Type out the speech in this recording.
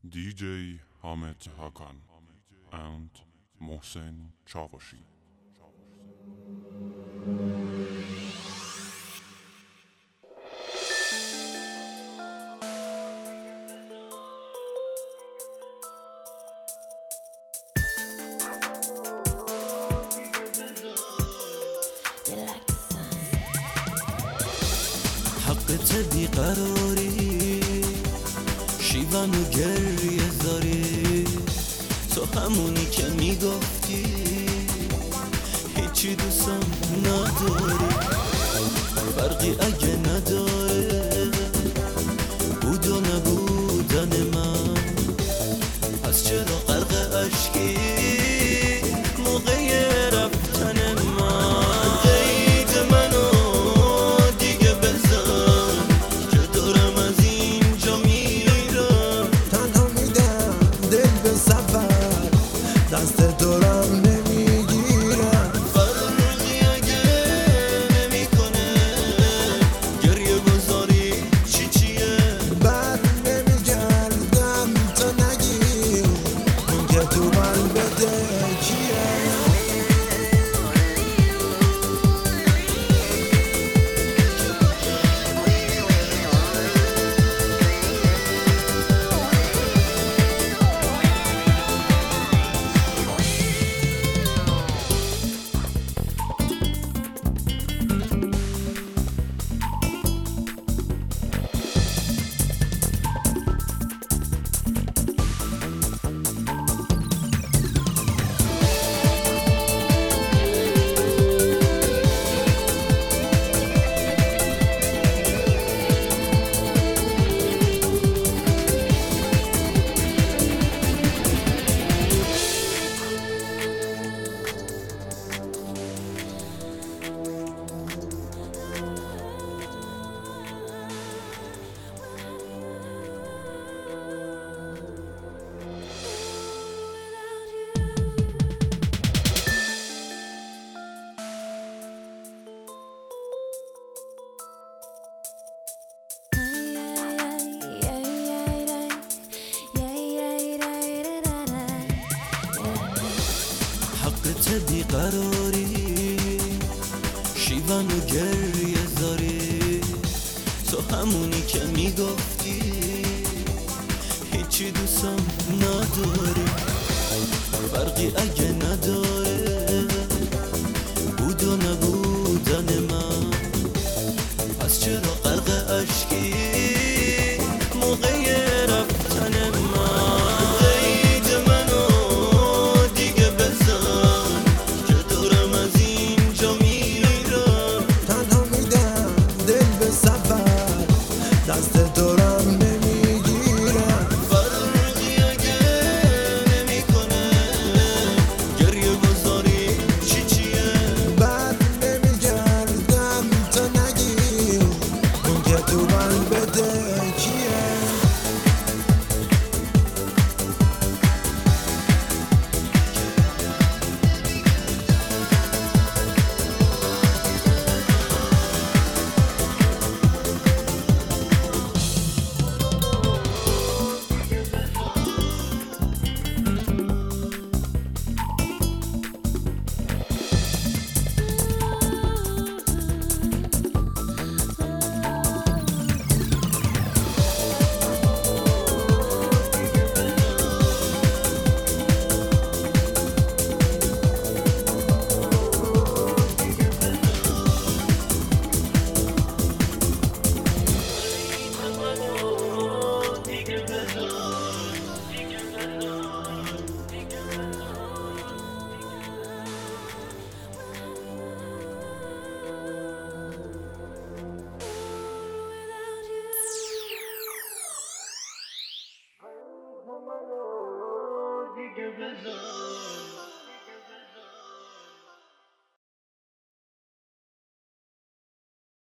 DJ Ahmet Hakan and Mohsen Çavuşi. حقت بیقراری شیون و گریه زاری تو همونی که میگفتی هیچی دوستم نداری فرقی اگه نداره بود و نبودن من پس چرا غرق اشکی موقع رفتن من قید منو دیگه بزن که دارم از اینجا میرم تنها میدم دل به سفر دست دارم نمیگیرم فرقی اگه نمیکنه گریه گذاری چیه بر نمیگردم تا نگی اون که تو من بده کیه حقت بیقراری شیون و گریه زاری تو همونی که میگفتی هیچی دوستم نداری فرقی اگه نداره بود و نبودن من پس چرا غرق اشکی موقع رفتن من قید منو دیگه بزن که دارم از اینجا میرم تنها میدم دل به سفر دست دارم نمیگیرم فرقی اگه نمیکنه گریه گذاری چیه بر نمیگردم تا نگی اون که تو من بده کیه دیگه بزن